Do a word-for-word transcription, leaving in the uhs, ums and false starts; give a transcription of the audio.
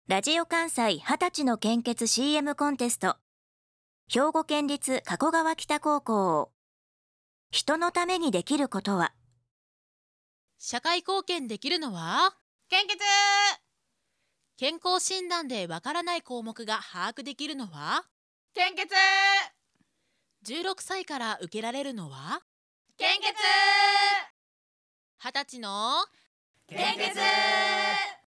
ラジオ関西はたちの献血 シーエム コンテスト。兵庫県立加古川北高校。人のためにできることは？ 社会貢献できるのは？ 献血。 健康診断でわからない項目が把握できるのは？ 献血。 じゅうろくさいから受けられるのは？ 献血。 はたちの献血。